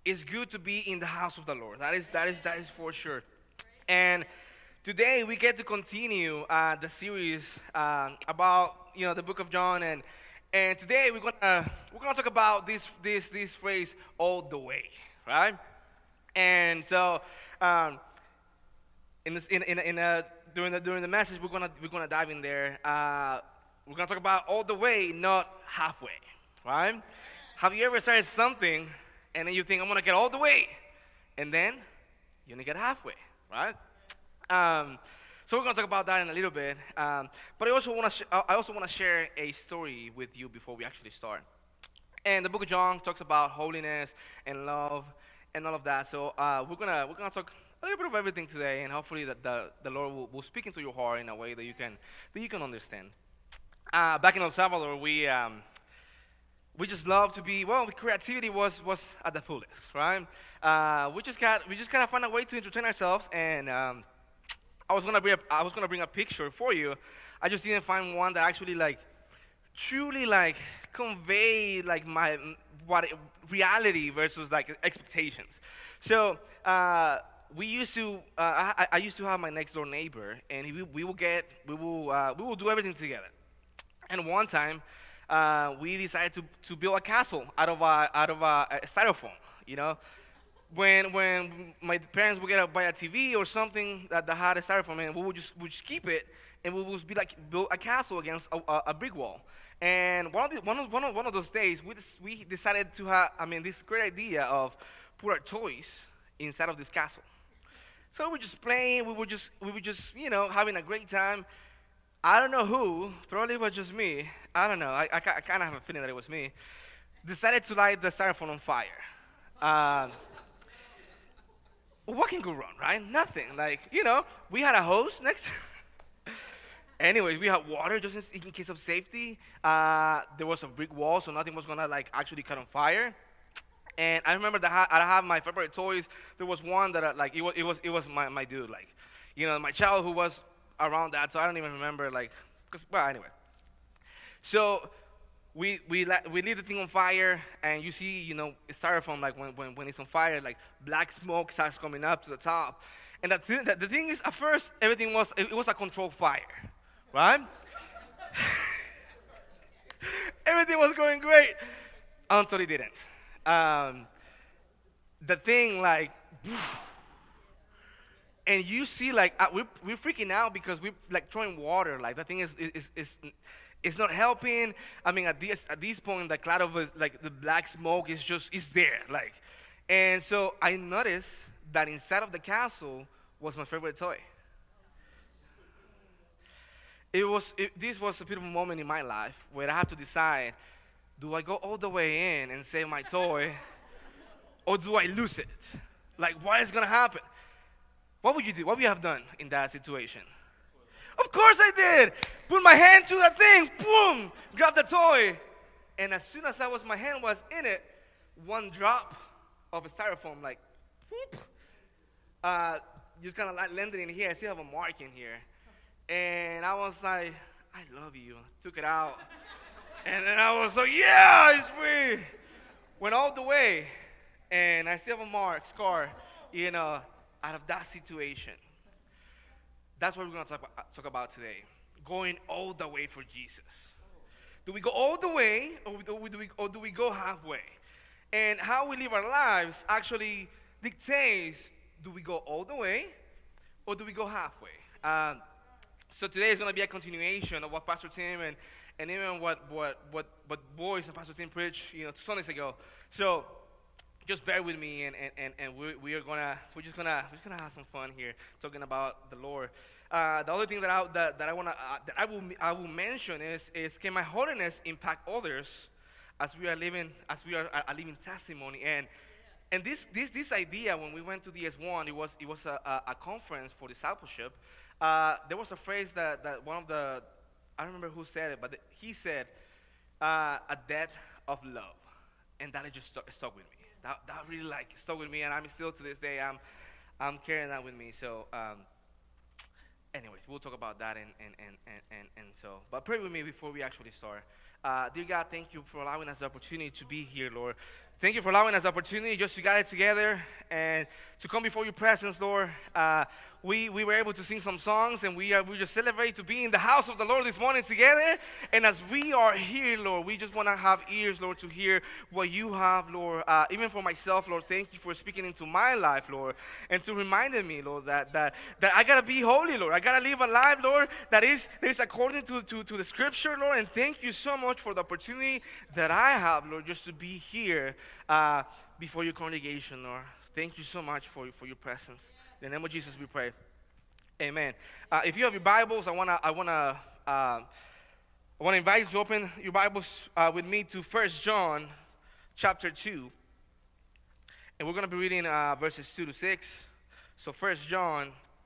it's good to be in the house of the Lord. That is for sure. And today we get to continue the series about the book of John, and today we're gonna talk about this phrase all the way, right? And so um, in this in during the message we're gonna dive in there. We're gonna talk about all the way, not halfway, right? Have you ever started something and then you think I'm gonna get all the way, and then you only get halfway, right? Um, so we're gonna talk about that in a little bit. But I also wanna share a story with you before we actually start. And the book of John talks about holiness and love and all of that. So we're gonna talk a little bit of everything today, and hopefully that the Lord will speak into your heart in a way that you can understand. Back in El Salvador, we just love to be well. Creativity was at the fullest, right? We just gotta find a way to entertain ourselves, and I was gonna bring a picture for you. I just didn't find one that actually like truly like convey like my what reality versus like expectations. So we used to I used to have my next door neighbor, and we will do everything together. And one time we decided to build a castle out of a styrofoam. You know, when my parents would buy a TV or something that had a styrofoam, and we would just keep it, and we would be like build a castle against a brick wall. And one of those days, we decided to have this great idea of put our toys inside of this castle. So we were just playing, we were just having a great time. I don't know who, probably it was just me. I don't know. I kind of have a feeling that it was me. Decided to light the styrofoam on fire. Um, what can go wrong, right? Nothing. Like, we had a hose next. Anyways, we had water just in case of safety. There was a brick wall, so nothing was gonna like actually cut on fire. And I remember that I have my favorite toys. There was one that like it was my dude, like, my child who was around that. So I don't even remember like, well, anyway. So we lit the thing on fire, and you see, styrofoam, like when it's on fire, like black smoke starts coming up to the top. And the thing is, at first everything was a controlled fire, right? Everything was going great until it didn't. Um, the thing like, and you see like we're freaking out because we're like throwing water. Like the thing is it's not helping. At this point, the cloud of like the black smoke is there. Like, and so I noticed that inside of the castle was my favorite toy. This was a beautiful moment in my life where I have to decide: do I go all the way in and save my toy, or do I lose it? Like, what is gonna happen? What would you do? What would you have done in that situation? Of course I did. Put my hand to that thing, boom, grab the toy, and as soon as my hand was in it, one drop of a styrofoam, like, whoop, uh, just kind of like landed in here. I still have a mark in here, and I was like, I love you. Took it out, and then I was like, yeah, it's free. Went all the way, and I still have a scar, out of that situation. That's what we're going to talk about today. Going all the way for Jesus. Do we go all the way, or do we go halfway? And how we live our lives actually dictates: do we go all the way, or do we go halfway? So today is going to be a continuation of what Pastor Tim and even what Boys and Pastor Tim preached, 2 Sundays ago. So just bear with me, and we're just gonna have some fun here talking about the Lord. The other thing that I will mention is can my holiness impact others as we are a living testimony. And this idea, when we went to DS1, it was a conference for discipleship. There was a phrase that one of the, I don't remember who said it, but he said, a debt of love, and that just stuck with me. That really like stuck with me, and I'm still to this day I'm carrying that with me. So anyways, we'll talk about that and so. But pray with me before we actually start. Dear God, thank you for allowing us the opportunity to be here, Lord. Thank you for allowing us the opportunity just to gather together and to come before your presence, Lord. We were able to sing some songs, and we just celebrate to be in the house of the Lord this morning together. And as we are here, Lord, we just want to have ears, Lord, to hear what you have, Lord. Even for myself, Lord, thank you for speaking into my life, Lord, and to reminding me, Lord, that I gotta be holy, Lord. I gotta live a life, Lord, that is according to the Scripture, Lord. And thank you so much for the opportunity that I have, Lord, just to be here before your congregation, Lord. Thank you so much for your presence. In the name of Jesus, we pray. Amen. If you have your Bibles, I wanna invite you to open your Bibles with me to 1 John, chapter 2, and we're gonna be reading verses 2 to 6. So 1 John,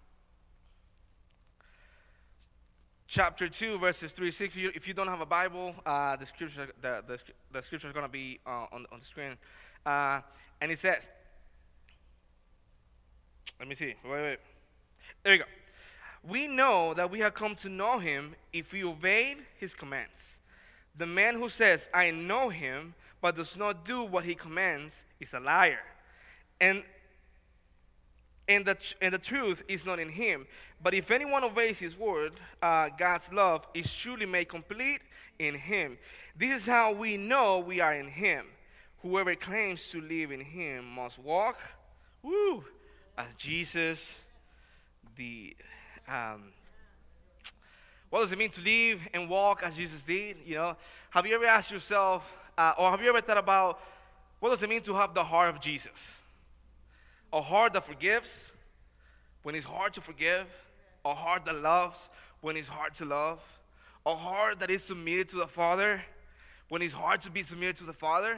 chapter 2, verses 3 to 6. If you don't have a Bible, the scripture is gonna be on the screen, and it says. Let me see. Wait. There you go. We know that we have come to know him if we obeyed his commands. The man who says, I know him, but does not do what he commands is a liar. And the truth is not in him. But if anyone obeys his word, God's love is truly made complete in him. This is how we know we are in him. Whoever claims to live in him must walk, as Jesus did. What does it mean to live and walk as Jesus did? You know, have you ever asked yourself, or have you ever thought about what does it mean to have the heart of Jesus? A heart that forgives when it's hard to forgive, a heart that loves when it's hard to love, a heart that is submitted to the Father when it's hard to be submitted to the Father.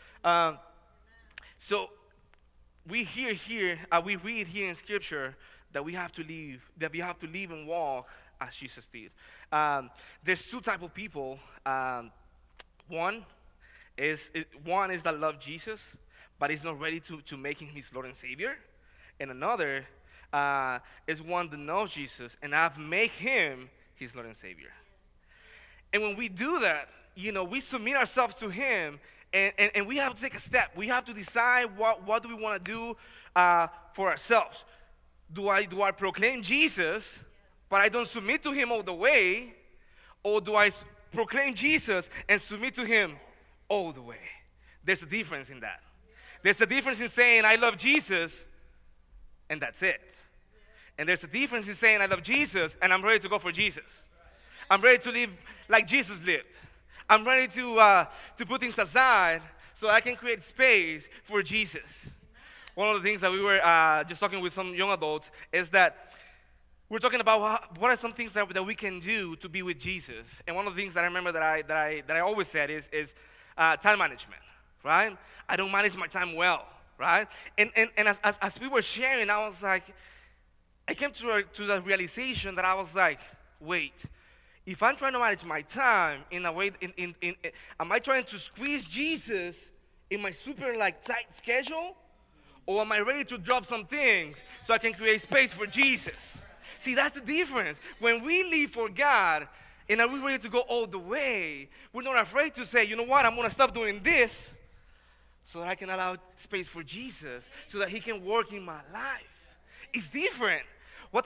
So we read here in Scripture that we have to live and walk as Jesus did. There's two types of people. One is that love Jesus, but is not ready to make him his Lord and Savior. And another is one that knows Jesus and have made him his Lord and Savior. And when we do that, we submit ourselves to him. And we have to take a step. We have to decide what do we want to do for ourselves. Do I proclaim Jesus, but I don't submit to him all the way? Or do I proclaim Jesus and submit to him all the way? There's a difference in that. There's a difference in saying I love Jesus, and that's it. And there's a difference in saying I love Jesus, and I'm ready to go for Jesus. I'm ready to live like Jesus lived. I'm ready to put things aside so I can create space for Jesus. One of the things that we were just talking with some young adults is that we're talking about what are some things that we can do to be with Jesus. And one of the things that I remember that I always said is time management, right? I don't manage my time well, right? And as we were sharing, I was like, I came to the realization that I was like, wait. If I'm trying to manage my time in a way, am I trying to squeeze Jesus in my super tight schedule? Or am I ready to drop some things so I can create space for Jesus? See, that's the difference. When we live for God and are we ready to go all the way, we're not afraid to say, you know what, I'm going to stop doing this so that I can allow space for Jesus so that he can work in my life. It's different. What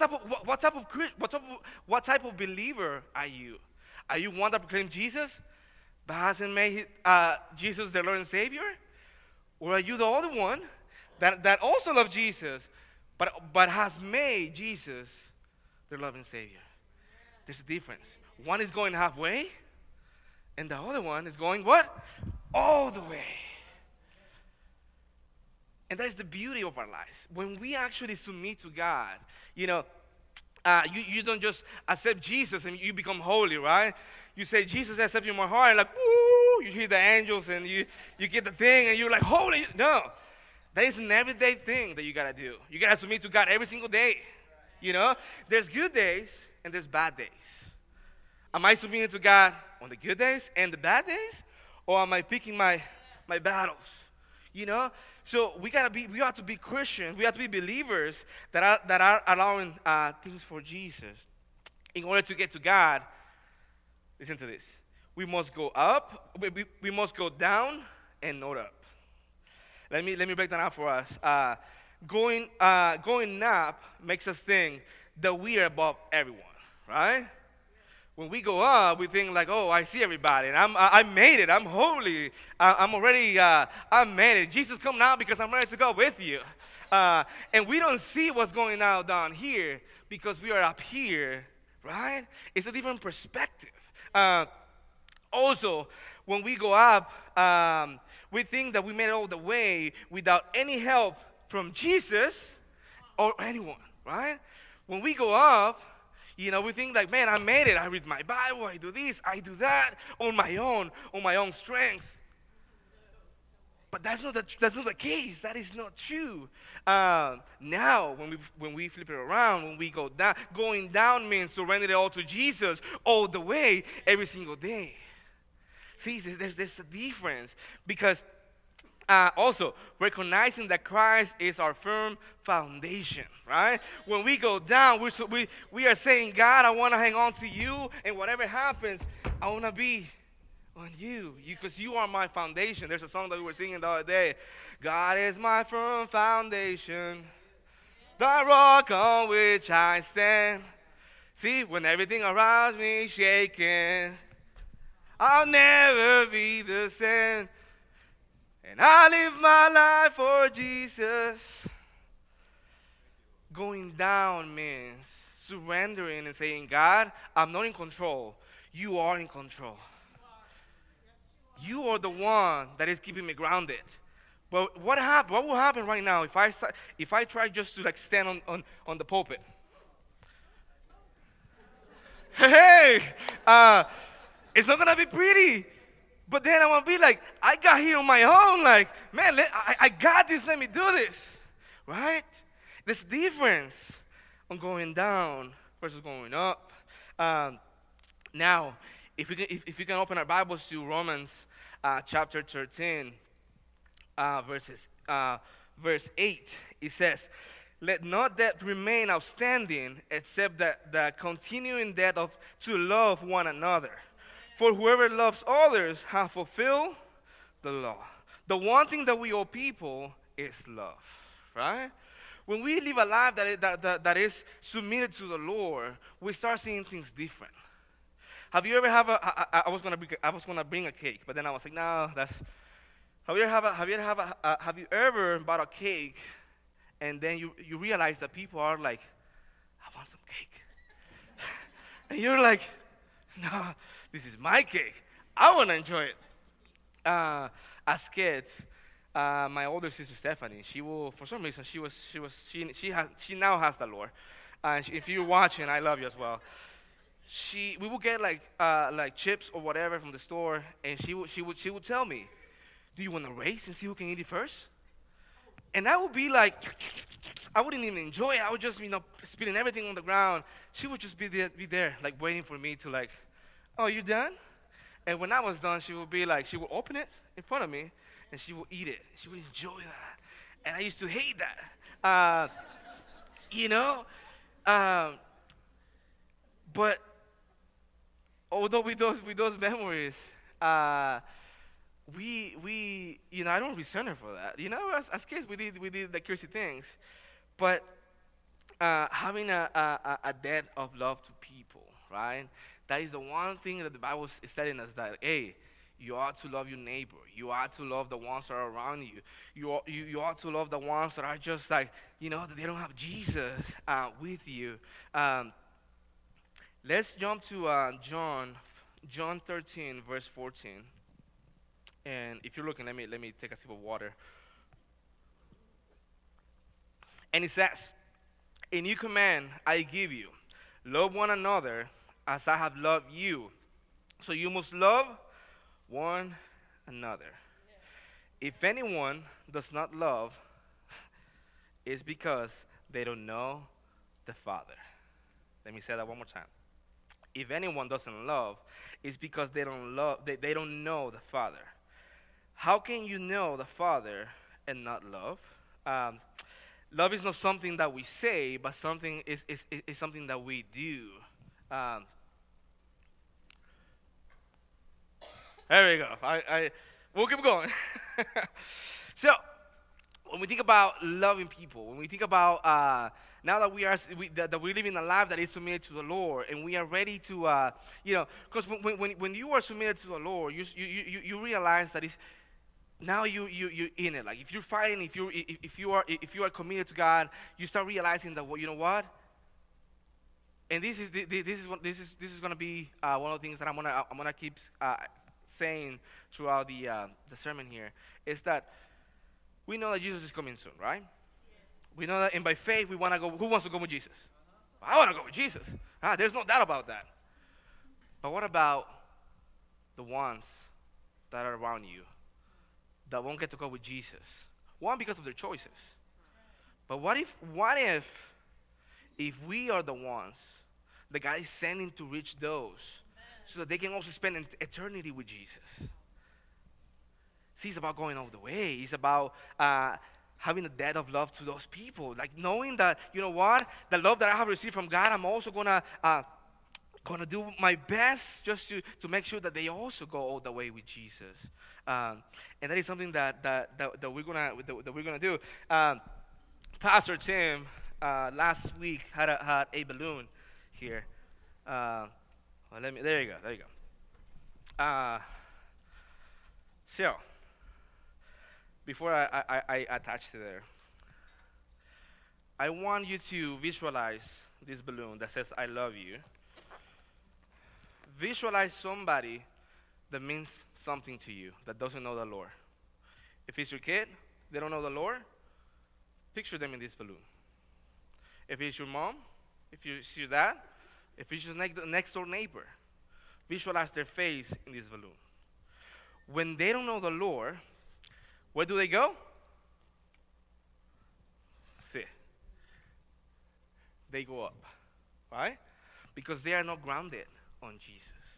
type of believer are you? Are you one that proclaims Jesus but hasn't made Jesus their Lord and Savior? Or are you the other one that also loves Jesus but has made Jesus their Lord and Savior? There's a difference. One is going halfway, and the other one is going what? All the way. And that is the beauty of our lives. When we actually submit to God, you don't just accept Jesus and you become holy, right? You say, Jesus, accept you in my heart, and woo, you hear the angels and you get the thing and you're like, holy. No. That is an everyday thing that you got to do. You got to submit to God every single day. There's good days and there's bad days. Am I submitting to God on the good days and the bad days? Or am I picking my battles? So we have to be Christians. We have to be believers that are allowing things for Jesus. In order to get to God, listen to this. We must go up. We must go down and not up. Let me break that out for us. Going up makes us think that we are above everyone, right? When we go up, we think like, oh, I see everybody, and I made it. I'm holy. I'm already. I made it. Jesus, come now because I'm ready to go with you. And we don't see what's going on down here because we are up here, right? It's a different perspective. Also, when we go up, we think that we made it all the way without any help from Jesus or anyone, right? When we go up, we think like, man, I made it. I read my Bible. I do this. I do that on my own strength. But that's not the case. That is not true. Now, when we flip it around, when we go down, going down means surrender it all to Jesus all the way, every single day. See, there's a difference because also recognizing that Christ is our firm foundation, right? When we go down, we are saying, God, I want to hang on to you, and whatever happens, I want to be on you because you are my foundation. There's a song that we were singing the other day. God is my firm foundation, the rock on which I stand. See, when everything around me is shaking, I'll never be the same. And I live my life for Jesus. Going down means surrendering and saying, God, I'm not in control. You are in control. You are the one that is keeping me grounded. But what will happen right now if I try just to stand on the pulpit? Hey, it's not gonna be pretty. But then I'm gonna be like, I got here on my own. Like, man, I got this. Let me do this, right? There's a difference on going down versus going up. Now, if we can open our Bibles to Romans chapter 13, verse 8, it says, "Let not that remain outstanding, except the continuing debt to love one another. For whoever loves others has fulfilled the law." The one thing that we owe people is love, right? When we live a life that is submitted to the Lord, we start seeing things different. Have you ever I was gonna bring a cake, but then I was like, no, that's. Have you ever bought a cake, and then you realize that people are like, I want some cake, and you're like, no, this is my cake. I want to enjoy it. As kids, my older sister Stephanie, she will, for some reason, she now has the Lord. And if you're watching, I love you as well. We will get like chips or whatever from the store, and she would tell me, "Do you want to race and see who can eat it first?" And I would be like, I wouldn't even enjoy it. I would just spilling everything on the ground. She would just be there like waiting for me to like, "Oh, you done?" And when I was done, she would be like, she would open it in front of me, and she would eat it. She would enjoy that. And I used to hate that. But although with those memories, we I don't resent her for that. As kids we did the crazy things, but having a debt of love to people, right? That is the one thing that the Bible is telling us, that hey, you ought to love your neighbor. You ought to love the ones that are around you. You ought to love the ones that are just like, that they don't have Jesus with you. Let's jump to John 13, verse 14. And if you're looking, let me take a sip of water. And it says, "A new command I give you, love one another as I have loved you. So you must love one another. If anyone does not love, it's because they don't know the Father." Let me say that one more time. If anyone doesn't love, it's because they don't know the Father. How can you know the Father and not love? Love is not something that we say, but something is something that we do. There we go. We'll keep going. So, when we think about loving people, when we think about now that that we're living a life that is submitted to the Lord, and we are ready to, because when you are submitted to the Lord, you realize that it's now you in it. Like if you're fighting, if you are committed to God, you start realizing that, well, you know what? And this is gonna be one of the things that I'm gonna keep saying throughout the sermon here, is that we know that Jesus is coming soon, right? We know that, and by faith we want to go. Who wants to go with Jesus? I want to go with Jesus. There's no doubt about that. But what about the ones that are around you that won't get to go with Jesus? One, because of their choices. But what if we are the ones that God is sending to reach those so that they can also spend an eternity with Jesus? See, it's about going all the way. It's about having a debt of love to those people. Like knowing that, you know what, the love that I have received from God, I'm also gonna do my best just to make sure that they also go all the way with Jesus. And that is something that we're gonna do. Pastor Tim last week had a balloon here. There you go. So, before I attach to there, I want you to visualize this balloon that says "I love you." Visualize somebody that means something to you that doesn't know the Lord. If it's your kid, they don't know the Lord, picture them in this balloon. If it's your mom, if it's your dad, if it's your next door neighbor, visualize their face in this balloon. When they don't know the Lord, where do they go? See. They go up. Right? Because they are not grounded on Jesus.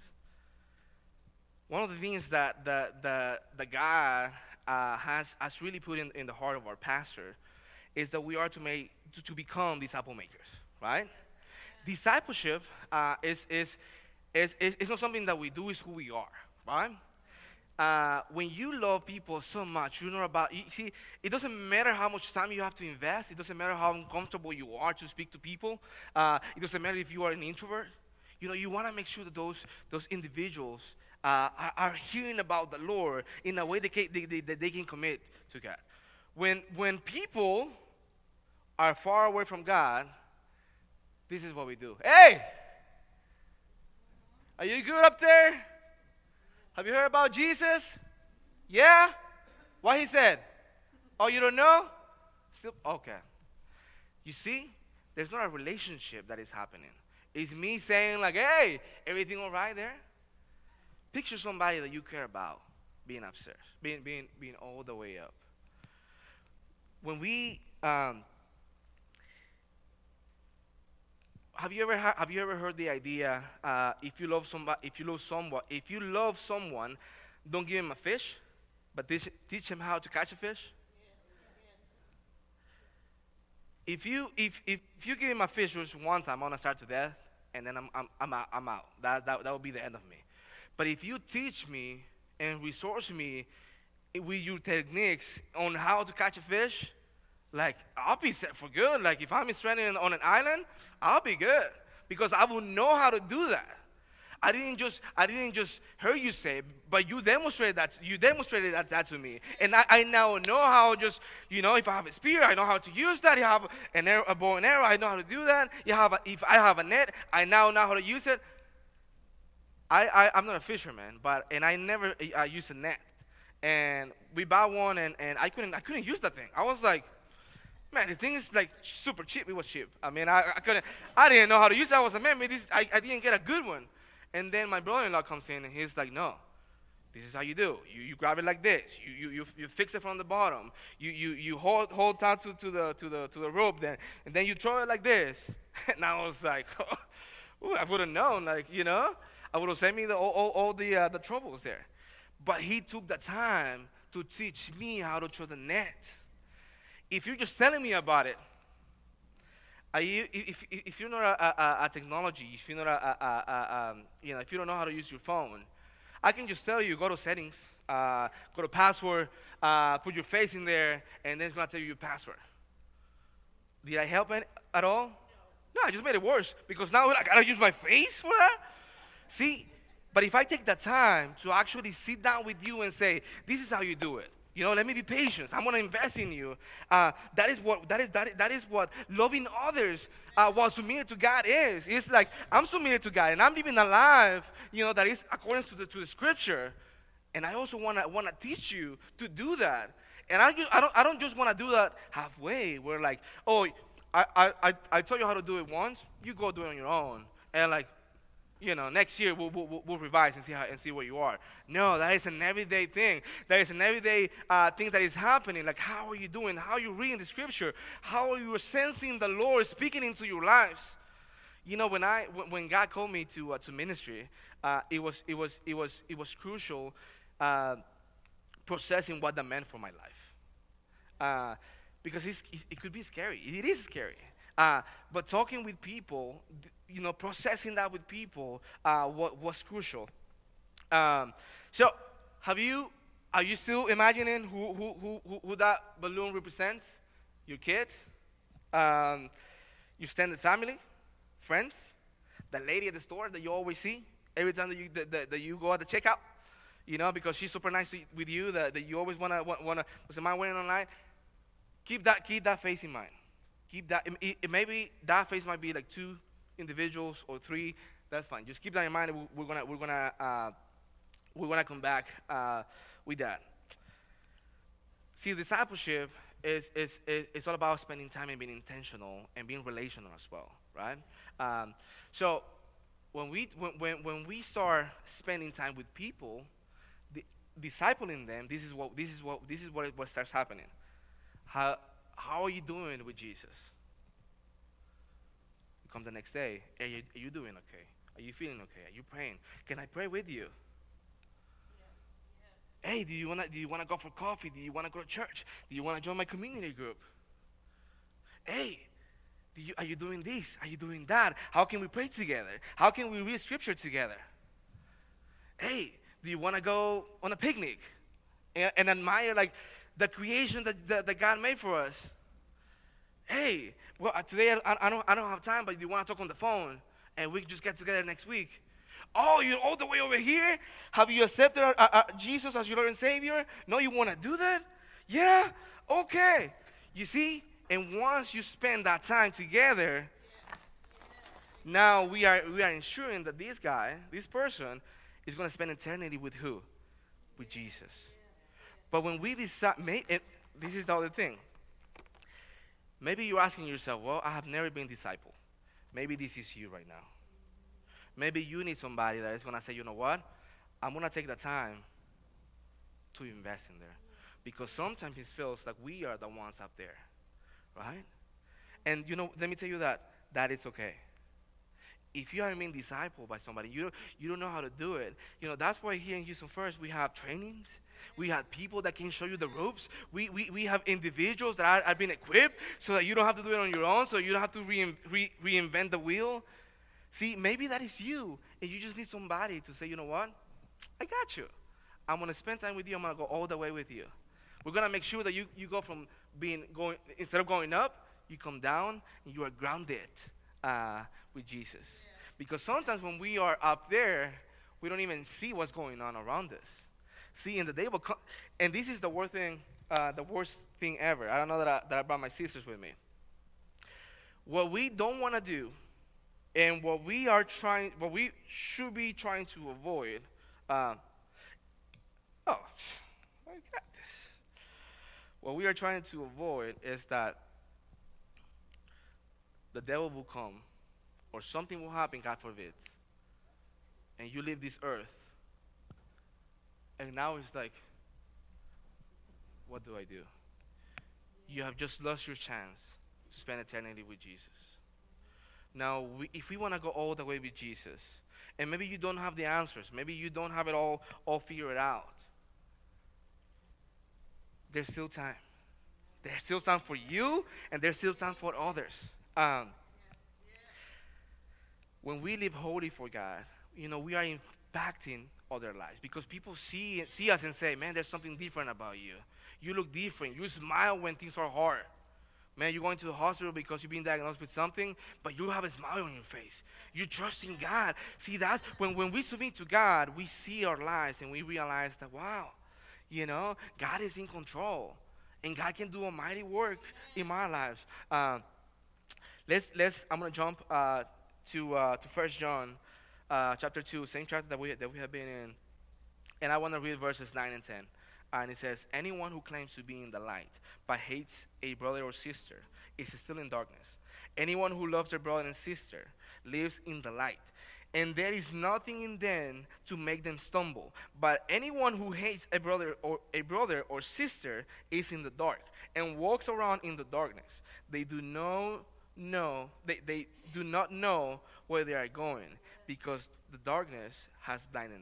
One of the things that the God has really put in the heart of our pastor is that we are to become disciple makers. Right? Discipleship is not something that we do, it's who we are. Right? When you love people so much, see, it doesn't matter how much time you have to invest. It doesn't matter how uncomfortable you are to speak to people. It doesn't matter if you are an introvert. You want to make sure that those individuals are hearing about the Lord in a way that they can commit to God. When people are far away from God, this is what we do. Hey! Are you good up there? Have you heard about Jesus? Yeah? What he said? Oh, you don't know? Still, okay. You see, there's not a relationship that is happening. It's me saying like, hey, everything all right there? Picture somebody that you care about being upstairs, being all the way up. When we have you ever heard the idea if you love someone, don't give him a fish, but teach him how to catch a fish? If you give him a fish just one time, I'm gonna start to death, and then I'm out. That will be the end of me. But if you teach me and resource me with your techniques on how to catch a fish, like, I'll be set for good. Like, if I'm stranded on an island, I'll be good because I will know how to do that. I didn't just hear you say it, but you demonstrated that. You demonstrated that to me, and I now know how. Just if I have a spear, I know how to use that. You have a bow and arrow, I know how to do that. If I have a net, I now know how to use it. I'm not a fisherman, and I never used a net. And we bought one, and I couldn't use that thing. I was like, man, the thing is like super cheap. It was cheap. I mean, I didn't know how to use it. I was like, man, I didn't get a good one. And then my brother-in-law comes in, and he's like, no, this is how you do. You grab it like this. You fix it from the bottom. You hold tight to the rope then, and then you throw it like this. And I was like, ooh, I would have known, I would have saved me all the troubles there. But he took the time to teach me how to throw the net. If you're just telling me about it, if you're not a technology, if you're not if you don't know how to use your phone, I can just tell you, go to settings, go to password, put your face in there, and then it's gonna tell you your password. Did I help at all? No, I just made it worse because now I gotta use my face for that. See, but if I take the time to actually sit down with you and say, "This is how you do it," let me be patient. I'm gonna invest in you. That is what loving others while submitted to God is. It's like I'm submitted to God and I'm living a life, that is according to the Scripture. And I also wanna teach you to do that. And I don't just wanna do that halfway. We're like, oh, I told you how to do it once. You go do it on your own. And like, next year we'll revise and see where you are. No, that is an everyday thing. That is an everyday thing that is happening. Like, how are you doing? How are you reading the Scripture? How are you sensing the Lord speaking into your lives? When God called me to ministry, it was crucial processing what that meant for my life. Because it could be scary. It is scary. But talking with people, processing that with people, was crucial. So, are you still imagining who that balloon represents? Your kids, your extended family, friends, the lady at the store that you always see every time that you go at the checkout. Because she's super nice with you, that you always wanna. Was am I wearing online? Keep that face in mind. Keep that. Maybe that face might be like 2 individuals or 3. That's fine. Just keep that in mind. We're gonna come back with that. See, discipleship is all about spending time and being intentional and being relational as well, right? So when we start spending time with people, discipling them, this is what starts happening. How are you doing with Jesus? You come the next day. Hey, are you doing okay? Are you feeling okay? Are you praying? Can I pray with you? Hey, do you wanna go for coffee? Do you wanna go to church? Do you wanna join my community group? Hey, are you doing this? Are you doing that? How can we pray together? How can we read Scripture together? Hey, do you wanna go on a picnic and admire like the creation that God made for us? Hey, well, today I don't have time, but do you want to talk on the phone and we can just get together next week? Oh, you're all the way over here? Have you accepted Jesus as your Lord and Savior? No, you want to do that? Yeah? Okay. You see? And once you spend that time together, now we are ensuring that this person, is going to spend eternity with who? With Jesus. But when we decide, this is the other thing. Maybe you're asking yourself, well, I have never been discipled. Maybe this is you right now. Maybe you need somebody that is going to say, you know what? I'm going to take the time to invest in there. Because sometimes it feels like we are the ones up there. Right? And, let me tell you that it's okay. If you are being discipled by somebody, you don't know how to do it. That's why here in Houston First, we have trainings. We have people that can show you the ropes. We have individuals that are being equipped so that you don't have to do it on your own, so you don't have to reinvent the wheel. See, maybe that is you, and you just need somebody to say, you know what? I got you. I'm going to spend time with you. I'm going to go all the way with you. We're going to make sure that you go from instead of going up, you come down, and you are grounded with Jesus. Because sometimes when we are up there, we don't even see what's going on around us. See, in the day will come, and this is the worst thing ever. I don't know that I brought my sisters with me. What we don't want to do, and what we should be trying to avoid. I got this. What we are trying to avoid is that the devil will come, or something will happen, God forbid, and you leave this earth. And now it's like, what do I do? You have just lost your chance to spend eternity with Jesus. Now, if we want to go all the way with Jesus, and maybe you don't have the answers, maybe you don't have it all figured out, there's still time. There's still time for you, and there's still time for others. When we live holy for God, we are impacting other lives because people see us and say, man, there's something different about you. You look different. You smile when things are hard. Man, you're going to the hospital because you've been diagnosed with something, but you have a smile on your face. You trust in God. See, that's when we submit to God, we see our lives and we realize that, wow, God is in control. And God can do a mighty work in my lives. I'm going to jump to 1 John chapter 2, same chapter that we have been in. And I want to read verses 9 and 10. And it says, anyone who claims to be in the light but hates a brother or sister is still in darkness. Anyone who loves their brother and sister lives in the light. And there is nothing in them to make them stumble. But anyone who hates a brother or sister is in the dark and walks around in the darkness. They do not know where they are going because the darkness has blinded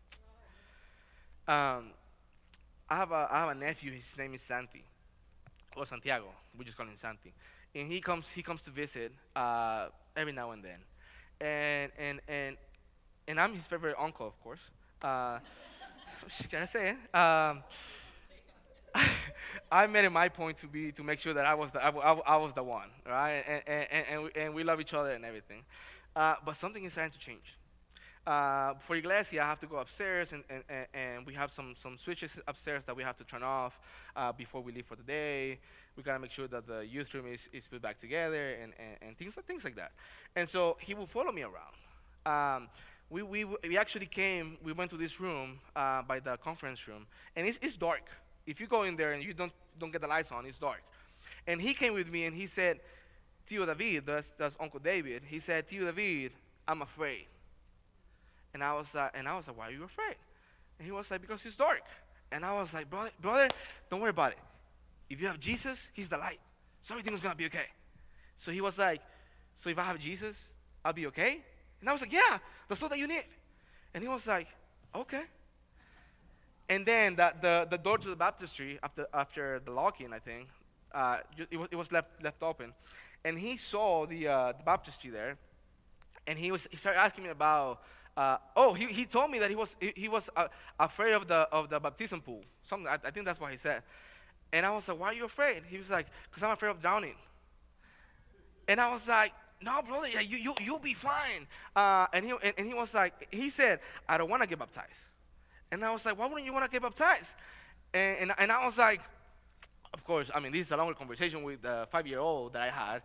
them. I have a nephew. His name is Santi, or Santiago. We just call him Santi, and he comes to visit every now and then, and I'm his favorite uncle, of course. Can I say it? I made it my point to make sure that I was the one, right? And we love each other and everything, but something is starting to change. For Iglesia, I have to go upstairs, and we have some switches upstairs that we have to turn off before we leave for the day. We gotta make sure that the youth room is put back together and things like that. And so he will follow me around. We actually we went to this room by the conference room, and it's dark. If you go in there and you don't get the lights on, it's dark. And he came with me and he said, Tio David, that's Uncle David. He said, Tio David, I'm afraid. And I was like, why are you afraid? And he was like, because it's dark. And I was like, brother, don't worry about it. If you have Jesus, he's the light. So everything's going to be okay. So he was like, so if I have Jesus, I'll be okay? And I was like, yeah, that's all that you need. And he was like, okay. And then the door to the baptistry, after the lock-in, I think, it was left open. And he saw the baptistry there. And he started asking me about... he told me that he was afraid of the baptism pool. Something I think that's what he said. And I was like, why are you afraid? He was like, because I'm afraid of drowning. And I was like, no, brother, yeah, you'll be fine. And he was like, he said, I don't want to get baptized. And I was like, why wouldn't you want to get baptized? And I was like, of course, I mean, this is a longer conversation with the 5-year-old that I had.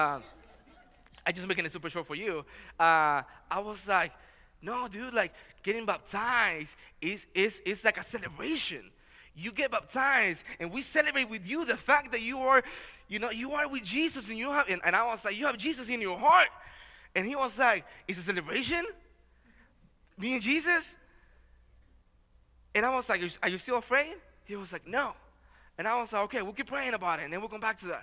I just making it super short for you. I was like, no, dude, like getting baptized is like a celebration. You get baptized, and we celebrate with you the fact that you are with Jesus, and you have. And I was like, you have Jesus in your heart, and he was like, it's a celebration, me and Jesus. And I was like, are you still afraid? He was like, no. And I was like, okay, we'll keep praying about it, and then we'll come back to that.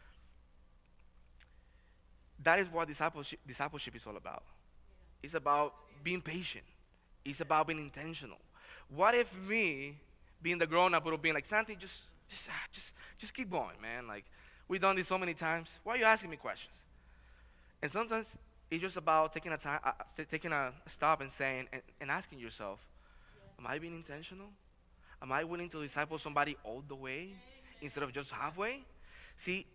That is what discipleship is all about. It's about being patient. It's about being intentional. What if me, being the grown-up, would have been like, Santi, just keep going, man. Like, we've done this so many times. Why are you asking me questions? And sometimes it's just about taking a stop and saying and asking yourself, am I being intentional? Am I willing to disciple somebody all the way instead of just halfway? See,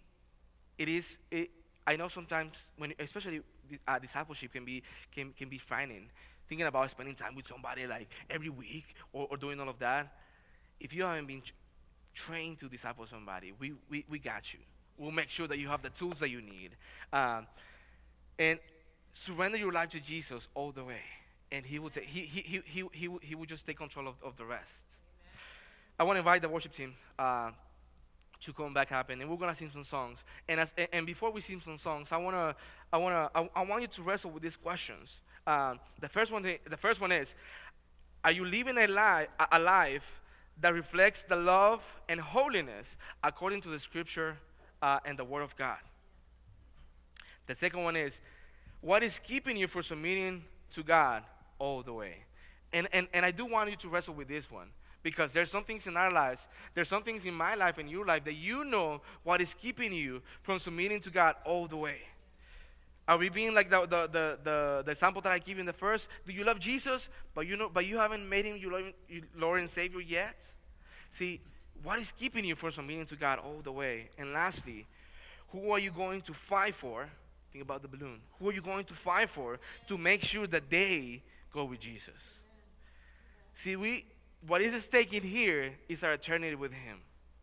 I know sometimes especially discipleship can be frightening. Thinking about spending time with somebody like every week or doing all of that. If you haven't been trained to disciple somebody, we got you. We'll make sure that you have the tools that you need, and surrender your life to Jesus all the way, and He will He will just take control of the rest. I want to invite the worship team to come back up, and we're gonna sing some songs. And before we sing some songs, I want you to wrestle with these questions. The first one is, are you living a life that reflects the love and holiness according to the Scripture and the Word of God? The second one is, what is keeping you from submitting to God all the way? And I do want you to wrestle with this one. Because there's some things in our lives, there's some things in my life and your life that you know what is keeping you from submitting to God all the way. Are we being like the example that I give you in the first? Do you love Jesus, but you haven't made him your Lord and Savior yet? See, what is keeping you from submitting to God all the way? And lastly, who are you going to fight for? Think about the balloon. Who are you going to fight for to make sure that they go with Jesus? See, what is at stake in here is our eternity with him.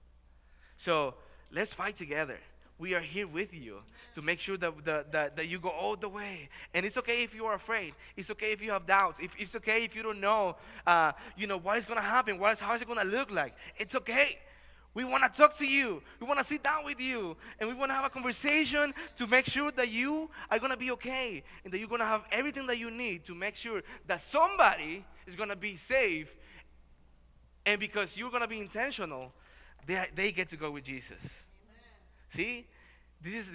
So let's fight together. We are here with you to make sure that you go all the way. And it's okay if you are afraid. It's okay if you have doubts. It's okay if you don't know, what is going to happen. How is it going to look like? It's okay. We want to talk to you. We want to sit down with you. And we want to have a conversation to make sure that you are going to be okay. And that you're going to have everything that you need to make sure that somebody is going to be safe. And because you're going to be intentional, they get to go with Jesus. See, this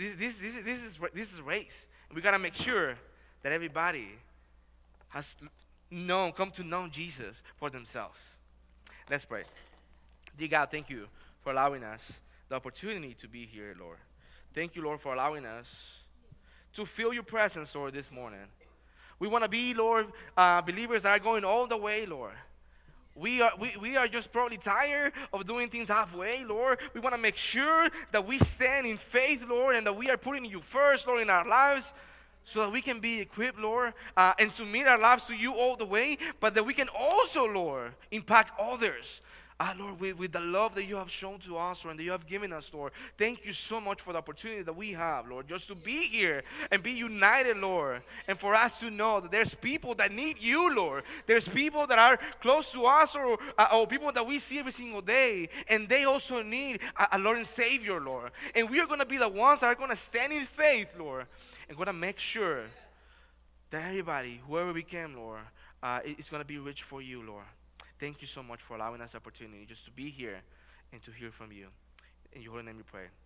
is race. We gotta make sure that everybody has come to know Jesus for themselves. Let's pray. Dear God, thank you for allowing us the opportunity to be here, Lord. Thank you, Lord, for allowing us to feel your presence, Lord, this morning. We want to be, Lord, believers that are going all the way, Lord. We are just probably tired of doing things halfway, Lord. We want to make sure that we stand in faith, Lord, and that we are putting you first, Lord, in our lives so that we can be equipped, Lord, and submit our lives to you all the way, but that we can also, Lord, impact others. Lord, with the love that you have shown to us, Lord, and that you have given us, Lord, thank you so much for the opportunity that we have, Lord, just to be here and be united, Lord, and for us to know that there's people that need you, Lord. There's people that are close to us or people that we see every single day, and they also need a Lord and Savior, Lord. And we are going to be the ones that are going to stand in faith, Lord, and going to make sure that everybody, whoever we can, Lord, is going to be rich for you, Lord. Thank you so much for allowing us the opportunity just to be here and to hear from you. In your holy name we pray.